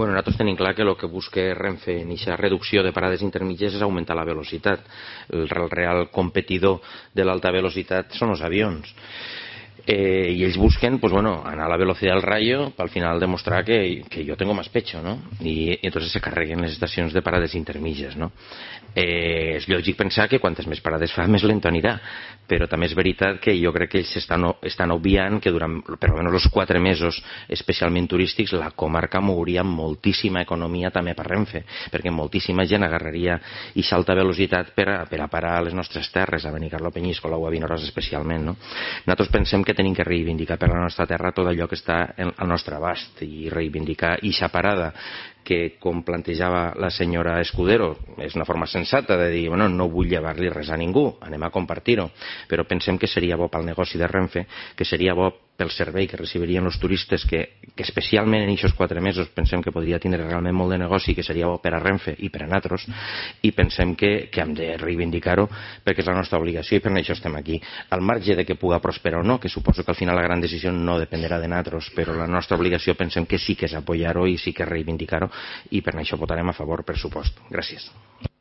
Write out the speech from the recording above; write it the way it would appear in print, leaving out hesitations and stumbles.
Bueno, nosaltres tenim clar que el que busca Renfe en aquesta reducció de parades intermitges és augmentar la velocitat. El real competidor de l'alta velocitat són els avions. Y ellos busquen, pues bueno, anar a la velocidad del rayo para al final demostrar que yo tengo más pecho, ¿no? Y entonces se carreguen les estacions de parades intermitges, no? És lògic pensar que quantes més parades fa, més lento anirà, però també és veritat que jo crec que ells estan obviant que durant per almenys els 4 mesos especialment turístics la comarca mouria moltíssima economia també per Renfe, perquè moltíssima gent agarraria aquesta alta velocitat per a parar a les nostres terres, a Benicarló, Penyíscola o a Vinaròs especialment, no? Nosaltres pensem que tenim que reivindicar per la nostra terra tot allò que està al nostre abast i reivindicar ixa parada que, com plantejava la senyora Escudero, és una forma sensata de dir, bueno, no vull llevar-li res a ningú, anem a compartir-ho, però pensem que seria bo pel negoci de Renfe, que seria bo pel servei que reciberien els turistes, que especialment en aquests 4 mesos pensem que podria tindre realment molt de negoci, que seria bo per a Renfe i per a nosaltres, i pensem que hem de reivindicar-ho perquè és la nostra obligació i per això estem aquí. Al marge de que puga prosperar o no, que suposo que al final la gran decisió no dependrà de nosaltres, però la nostra obligació pensem que sí que és apoyar-ho i sí que és reivindicar-ho, i per això votarem a favor, per supost. Gràcies.